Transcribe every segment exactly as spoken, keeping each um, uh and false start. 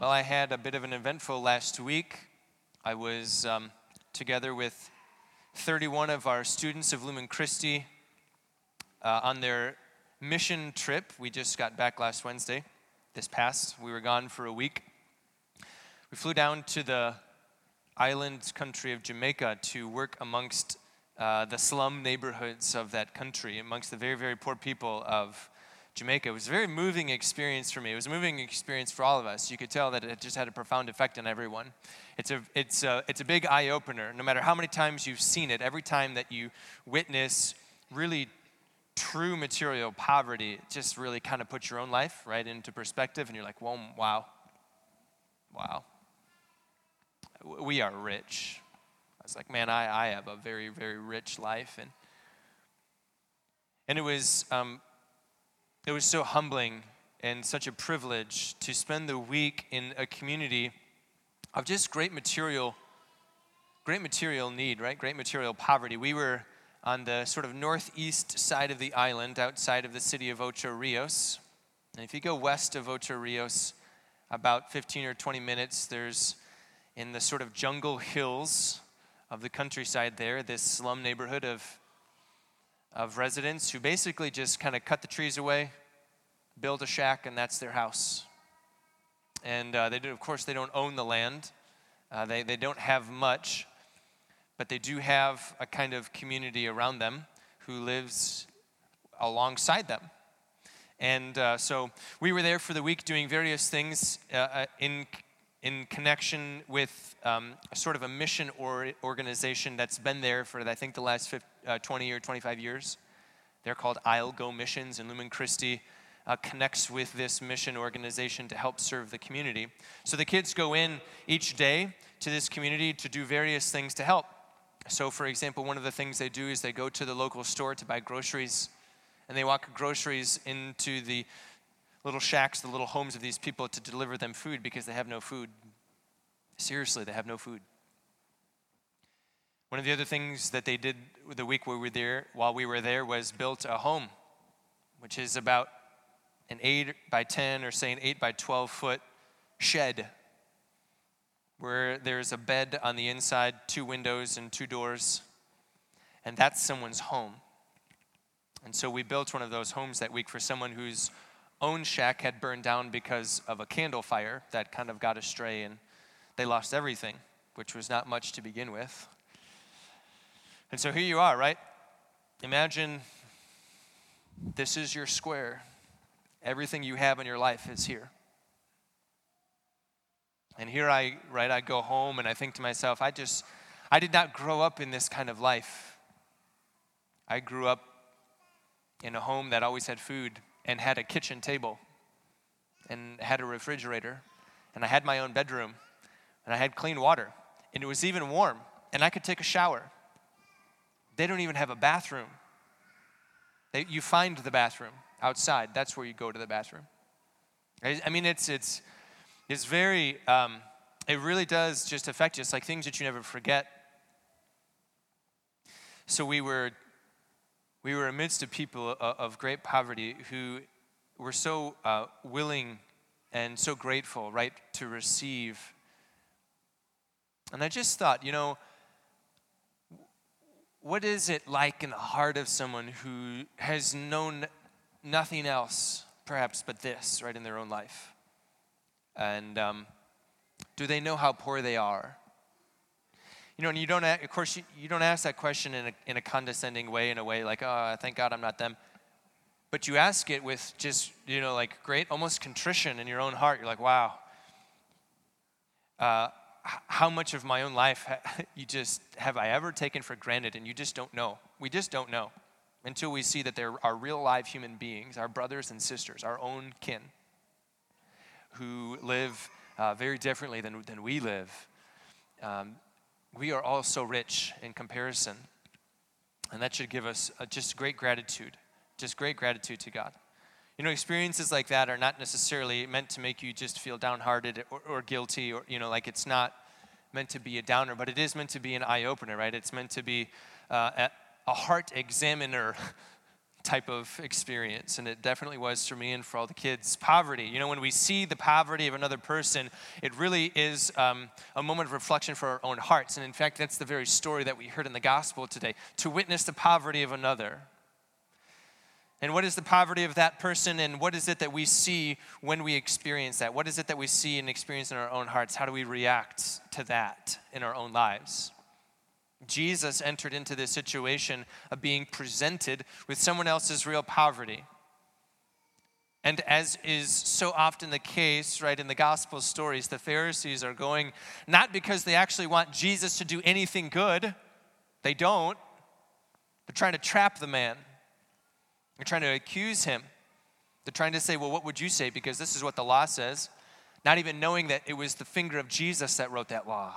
Well, I had a bit of an eventful last week. I was um, together with thirty-one of our students of Lumen Christi uh, on their mission trip. We just got back last Wednesday, this past. We were gone for a week. We flew down to the island country of Jamaica to work amongst uh, the slum neighborhoods of that country, amongst the very, very poor people of Jamaica. It was a very moving experience for me. It was a moving experience for all of us. You could tell that it just had a profound effect on everyone. It's a, it's a, it's a big eye-opener. No matter how many times you've seen it, every time that you witness really true material poverty, it just really kind of puts your own life right into perspective, and you're like, whoa, wow, wow. We are rich. I was like, man, I, I have a very, very rich life. And, and it was... Um, It was so humbling and such a privilege to spend the week in a community of just great material, great material need, right? Great material poverty. We were on the sort of northeast side of the island, outside of the city of Ocho Rios. And if you go west of Ocho Rios, about fifteen or twenty minutes, there's in the sort of jungle hills of the countryside there, this slum neighborhood of of residents who basically just kind of cut the trees away, build a shack, and that's their house. And uh, they do, of course, they don't own the land. Uh, they, they don't have much, but they do have a kind of community around them who lives alongside them. And uh, so we were there for the week doing various things uh, in in connection with um, a sort of a mission or organization that's been there for, I think, the last fifty, uh, twenty or twenty-five years. They're called I'll Go Missions, and Lumen Christi uh, connects with this mission organization to help serve the community. So the kids go in each day to this community to do various things to help. So, for example, one of the things they do is they go to the local store to buy groceries, and they walk groceries into the little shacks, the little homes of these people to deliver them food because they have no food. Seriously, they have no food. One of the other things that they did the week we were there, while we were there, was built a home, which is about an eight by ten or say an eight by twelve foot shed where there's a bed on the inside, two windows and two doors, and that's someone's home. And so we built one of those homes that week for someone whose own shack had burned down because of a candle fire that kind of got astray, and they lost everything, which was not much to begin with. And so here you are, right? Imagine this is your square. Everything you have in your life is here. And here I, right, I go home and I think to myself, I just, I did not grow up in this kind of life. I grew up in a home that always had food and had a kitchen table and had a refrigerator, and I had my own bedroom, and I had clean water, and it was even warm, and I could take a shower. They don't even have a bathroom. They, you find the bathroom outside. That's where you go to the bathroom. I, I mean, it's it's it's very, um, it really does just affect you. It's like things that you never forget. So we were We were amidst a people of great poverty who were so uh, willing and so grateful, right, to receive. And I just thought, you know, what is it like in the heart of someone who has known nothing else, perhaps, but this, right, in their own life? And um, do they know how poor they are? You know, and you don't, of course, you, you don't ask that question in a, in a condescending way, in a way like, oh, thank God I'm not them. But you ask it with just, you know, like great, almost contrition in your own heart. You're like, wow, uh, h- how much of my own life ha- you just, have I ever taken for granted? And you just don't know. We just don't know until we see that there are real live human beings, our brothers and sisters, our own kin, who live uh, very differently than, than we live. Um, We are all so rich in comparison, and that should give us uh, just great gratitude, just great gratitude to God. You know, experiences like that are not necessarily meant to make you just feel downhearted or, or guilty, or, you know, like it's not meant to be a downer, but it is meant to be an eye-opener, right? It's meant to be uh, a, a heart examiner type of experience, and it definitely was for me and for all the kids. Poverty. You know, when we see the poverty of another person, it really is um, a moment of reflection for our own hearts. And in fact, that's the very story that we heard in the gospel today, to witness the poverty of another. And what is the poverty of that person, and what is it that we see when we experience that? What is it that we see and experience in our own hearts? How do we react to that in our own lives? Jesus entered into this situation of being presented with someone else's real poverty. And as is so often the case, right, in the gospel stories, the Pharisees are going not because they actually want Jesus to do anything good. They don't. They're trying to trap the man. They're trying to accuse him. They're trying to say, well, what would you say? Because this is what the law says. Not even knowing that it was the finger of Jesus that wrote that law.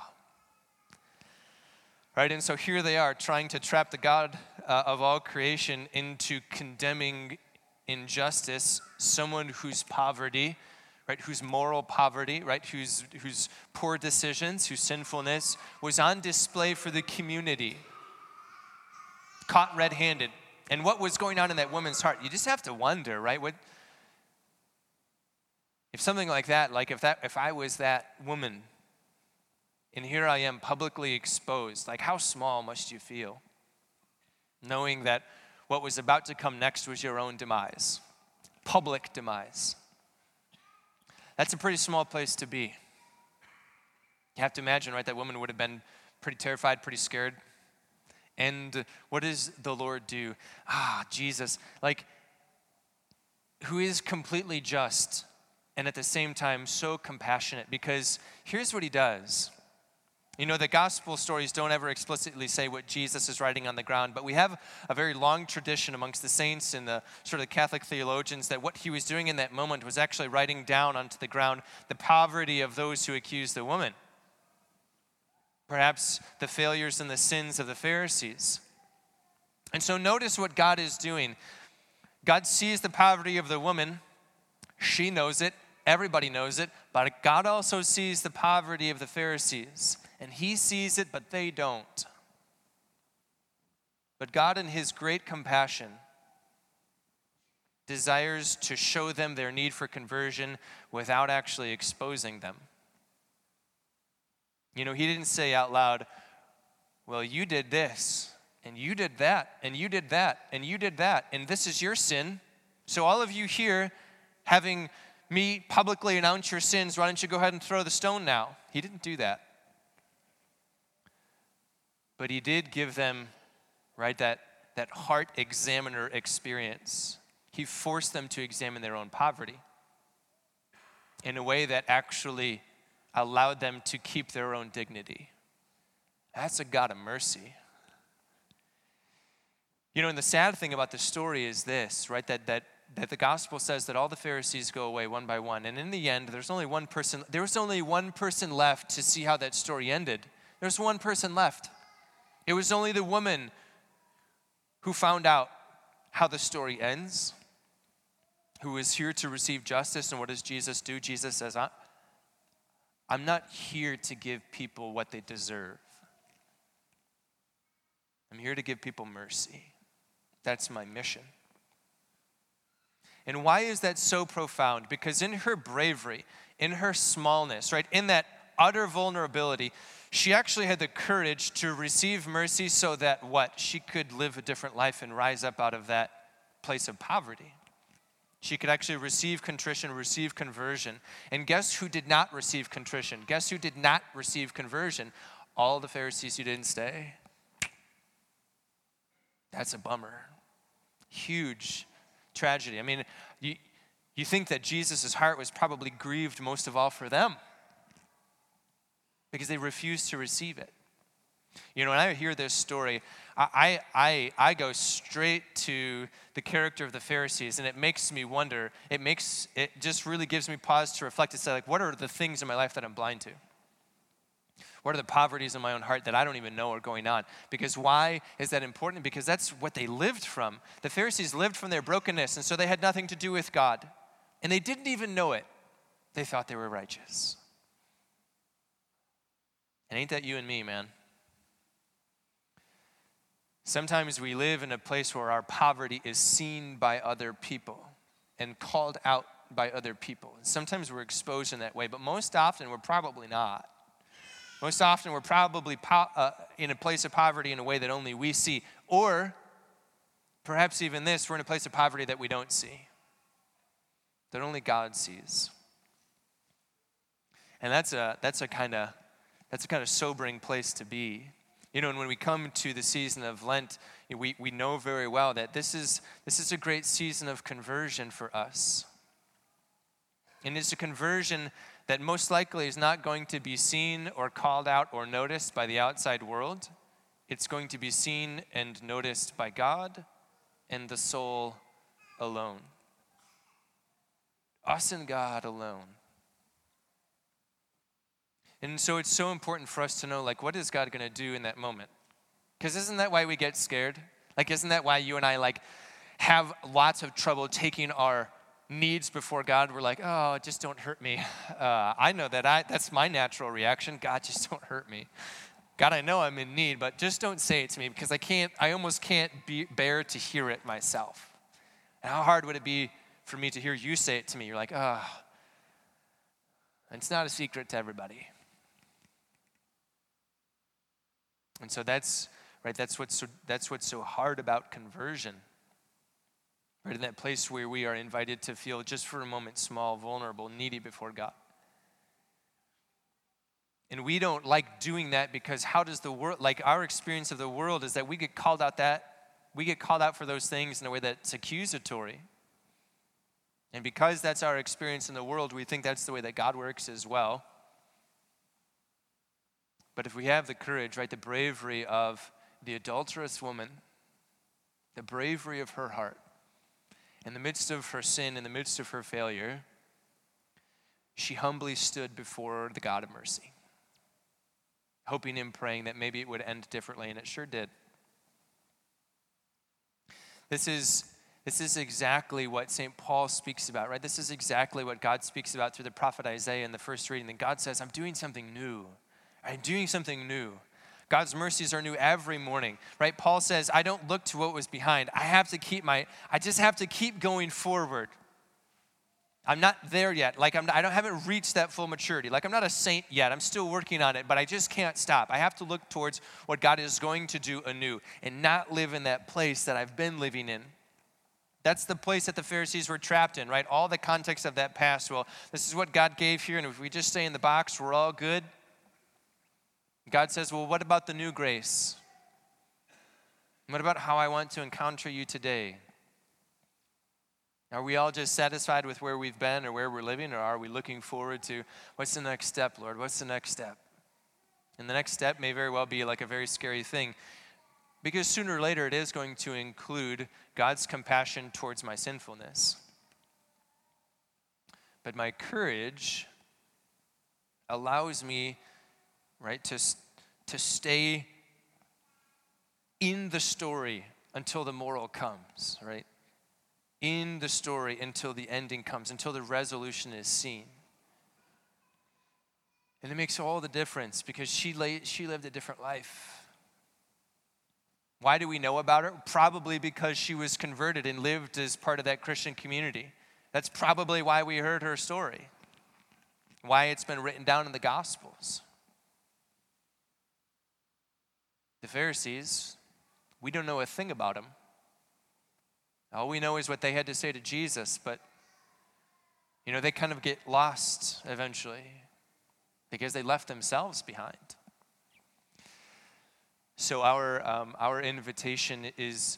Right, and so here they are trying to trap the God uh, of all creation into condemning injustice, someone whose poverty, right, whose moral poverty, right, whose, whose poor decisions, whose sinfulness was on display for the community, caught red-handed. And what was going on in that woman's heart? You just have to wonder, right? What if something like that, like if that, if I was that woman, and here I am publicly exposed, like how small must you feel? Knowing that what was about to come next was your own demise, public demise. That's a pretty small place to be. You have to imagine, right, that woman would have been pretty terrified, pretty scared. And what does the Lord do? Ah, Jesus, like, who is completely just and at the same time so compassionate, because here's what he does. You know, the gospel stories don't ever explicitly say what Jesus is writing on the ground, but we have a very long tradition amongst the saints and the sort of Catholic theologians that what he was doing in that moment was actually writing down onto the ground the poverty of those who accused the woman. Perhaps the failures and the sins of the Pharisees. And so notice what God is doing. God sees the poverty of the woman. She knows it. Everybody knows it. But God also sees the poverty of the Pharisees. And he sees it, but they don't. But God, in his great compassion, desires to show them their need for conversion without actually exposing them. You know, he didn't say out loud, well, you did this, and you did that, and you did that, and you did that, and this is your sin. So all of you here, having me publicly announce your sins, why don't you go ahead and throw the stone now? He didn't do that. But he did give them, right, that, that heart examiner experience. He forced them to examine their own poverty in a way that actually allowed them to keep their own dignity. That's a God of mercy. You know, and the sad thing about the story is this, right, that that that the gospel says that all the Pharisees go away one by one, and in the end, there's only one person, there was only one person left to see how that story ended. There's one person left. It was only the woman who found out how the story ends, who is here to receive justice. And what does Jesus do? Jesus says, I'm not here to give people what they deserve. I'm here to give people mercy. That's my mission. And why is that so profound? Because in her bravery, in her smallness, right, in that utter vulnerability, she actually had the courage to receive mercy so that what? She could live a different life and rise up out of that place of poverty. She could actually receive contrition, receive conversion. And guess who did not receive contrition? Guess who did not receive conversion? All the Pharisees who didn't stay. That's a bummer. Huge tragedy. I mean, you, you think that Jesus' heart was probably grieved most of all for them because they refused to receive it. You know, when I hear this story, I, I, I go straight to the character of the Pharisees, and it makes me wonder, it makes, it just really gives me pause to reflect and say, like, what are the things in my life that I'm blind to? What are the poverties in my own heart that I don't even know are going on? Because why is that important? Because that's what they lived from. The Pharisees lived from their brokenness, and so they had nothing to do with God. And they didn't even know it. They thought they were righteous. And ain't that you and me, man? Sometimes we live in a place where our poverty is seen by other people and called out by other people. And sometimes we're exposed in that way, but most often we're probably not. Most often we're probably po- uh, in a place of poverty in a way that only we see. Or perhaps even this, we're in a place of poverty that we don't see, that only God sees. And that's a that's a kind of that's a kind of sobering place to be. You know, and when we come to the season of Lent, we, we know very well that this is this is a great season of conversion for us. And it's a conversion that most likely is not going to be seen or called out or noticed by the outside world. It's going to be seen and noticed by God and the soul alone. Us and God alone. And so it's so important for us to know, like, what is God going to do in that moment? Because isn't that why we get scared? Like, isn't that why you and I, like, have lots of trouble taking our needs before God? We're like, oh, just don't hurt me. Uh, I know that. I that's my natural reaction. God, just don't hurt me. God, I know I'm in need, but just don't say it to me because I can't, I almost can't be, bear to hear it myself. And how hard would it be for me to hear you say it to me? You're like, oh, it's not a secret to everybody. And so that's, right, that's what's so, that's what's so hard about conversion. Right, in that place where we are invited to feel just for a moment small, vulnerable, needy before God. And we don't like doing that because how does the world, like our experience of the world is that we get called out that, we get called out for those things in a way that's accusatory. And because that's our experience in the world, we think that's the way that God works as well. But if we have the courage, right, the bravery of the adulterous woman, the bravery of her heart, in the midst of her sin, in the midst of her failure, she humbly stood before the God of mercy, hoping and praying that maybe it would end differently, and it sure did. This is, this is exactly what Saint Paul speaks about, right? This is exactly what God speaks about through the prophet Isaiah in the first reading. That God says, I'm doing something new. I'm doing something new. God's mercies are new every morning, right? Paul says, I don't look to what was behind. I have to keep my, I just have to keep going forward. I'm not there yet. Like I'm, I don't haven't reached that full maturity. Like I'm not a saint yet. I'm still working on it, but I just can't stop. I have to look towards what God is going to do anew and not live in that place that I've been living in. That's the place that the Pharisees were trapped in, right? All the context of that past. Well, this is what God gave here, and if we just stay in the box, we're all good. God says, well, what about the new grace? What about how I want to encounter you today? Are we all just satisfied with where we've been or where we're living, or are we looking forward to what's the next step, Lord? What's the next step? And the next step may very well be like a very scary thing, because sooner or later it is going to include God's compassion towards my sinfulness. But my courage allows me, right, to, to stay in the story until the moral comes, right? In the story until the ending comes, until the resolution is seen. And it makes all the difference because she, lay, she lived a different life. Why do we know about her? Probably because she was converted and lived as part of that Christian community. That's probably why we heard her story, why it's been written down in the Gospels. The Pharisees, we don't know a thing about them. All we know is what they had to say to Jesus, but, you know, they kind of get lost eventually because they left themselves behind. So our um, our invitation is,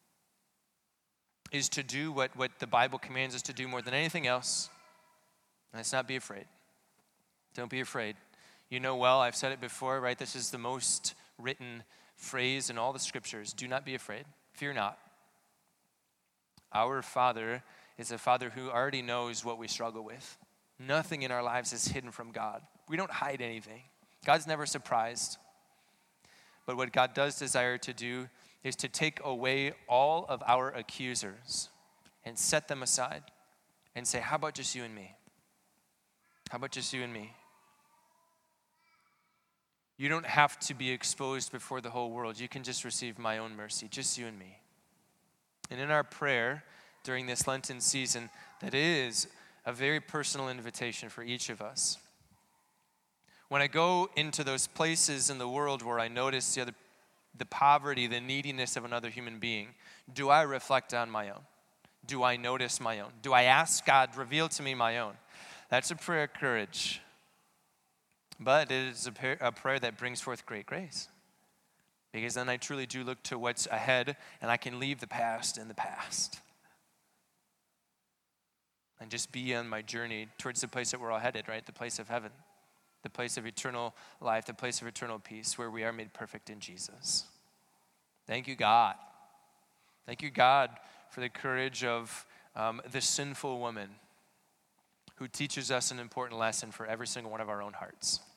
is to do what, what the Bible commands us to do more than anything else, and it's not be afraid. Don't be afraid. You know well, I've said it before, right? This is the most written phrase in all the scriptures. Do not be afraid. Fear not. Our Father is a Father who already knows what we struggle with. Nothing in our lives is hidden from God. We don't hide anything. God's never surprised. But what God does desire to do is to take away all of our accusers and set them aside and say, how about just you and me? How about just you and me? You don't have to be exposed before the whole world. You can just receive my own mercy, just you and me. And in our prayer during this Lenten season, that is a very personal invitation for each of us. When I go into those places in the world where I notice the other, the poverty, the neediness of another human being, do I reflect on my own? Do I notice my own? Do I ask God, reveal to me my own? That's a prayer of courage. But it is a prayer, a prayer that brings forth great grace. Because then I truly do look to what's ahead, and I can leave the past in the past. And just be on my journey towards the place that we're all headed, right? The place of heaven. The place of eternal life, the place of eternal peace, where we are made perfect in Jesus. Thank you, God. Thank you, God, for the courage of um, the sinful woman who teaches us an important lesson for every single one of our own hearts.